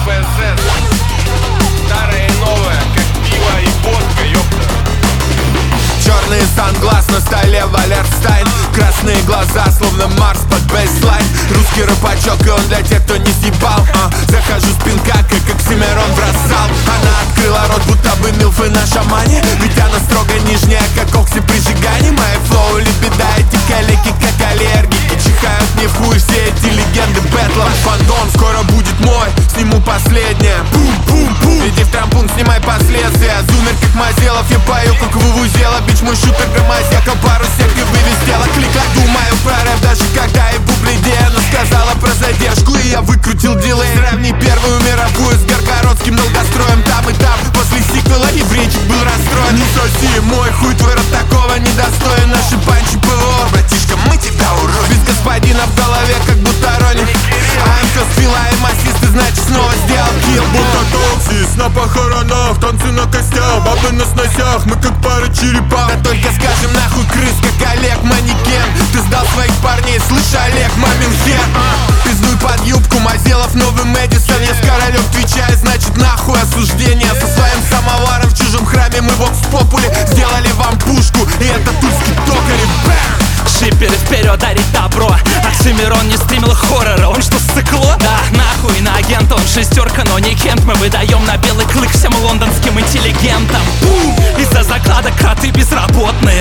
КПСС. Старое и новое, как пиво и водка, ёпта. Черные санглас на столе Валерстайн. Красные глаза, словно Марс под бейслайн. Русский рэпачок, и он для тех, кто не съебал. Захожу с пинка, как Оксимирон в рассал. Она открыла рот, будто бы милфы на шамане. Ведь она строго нижняя, как Окси при сжигании. Мои флоу лебеда, эти калеки, как аллергики. Чихают мне в хуй все эти легенды бэтла. Фандом скоро будет мой, сниму последнее. Бум-бум-бум. Иди в трампун, снимай последствия. Зумер, как Мазелов, я пою, как вувузела. Бич мой шутер, громозека, пару сек и вывестела. Клик, думаю про рэп, даже когда и бублидея. Она сказала про задержку, и я выкрутил дилей. Сравни первую мировую с Горгородским долгостроем. Там и там, после сиквела еврейчик был расстроен. Не соси, мой хуй, твой рот такого недостоин. Наши панчи ПВО, братишка, мы тебя уроем. Без господина в голове, как будто Ронни. АМК с фила и массисты, значит снова сделал килл. Будто токсис на похоронах, танцы на костях, бабы на сносях, мы как пара черепах. Да только скажем нахуй крыс, как Олег Манекен. Ты сдал своих парней, слышь, Олег, мамин хер. Пиздуй под юбку, Мазелов, новый Мэдисон. Я с королем твичаю, значит нахуй осуждение. Со своим самоваром в чужом храме мы вокс попули сделали вам пушку, и это тульский токарев. Шиперы вперед, дарит добро. Оксимирон не стримил хоррора, он что, сыкло? Да, нахуй, на агента, он шестерка, но не Кент. Мы выдаем на белый клык всем лондонским интеллигентам. Из-за закладок кроты безработные.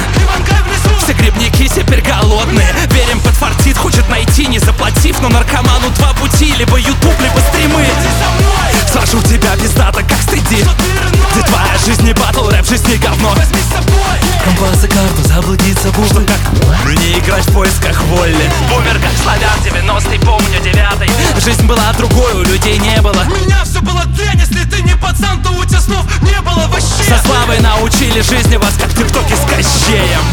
Все грибники теперь голодные. Верим, подфартит, хочет найти, не заплатив. Но наркоману два пути, либо ютуб, либо стримы. Сажу тебя пиздато, как стыди. Ты твоя жизнь не батл, рэп, жизнь не говно. Компас и карту, заблудиться бухло. Как мне играть в поисках воли. Бумер как славян, 90-й, помню 9-й. Жизнь была другой, у людей не было. У меня все было дрянь, если ты не пацан, то у тебя снов не было вообще. Со славой научили жизни вас, как тиктоки с Кощеем.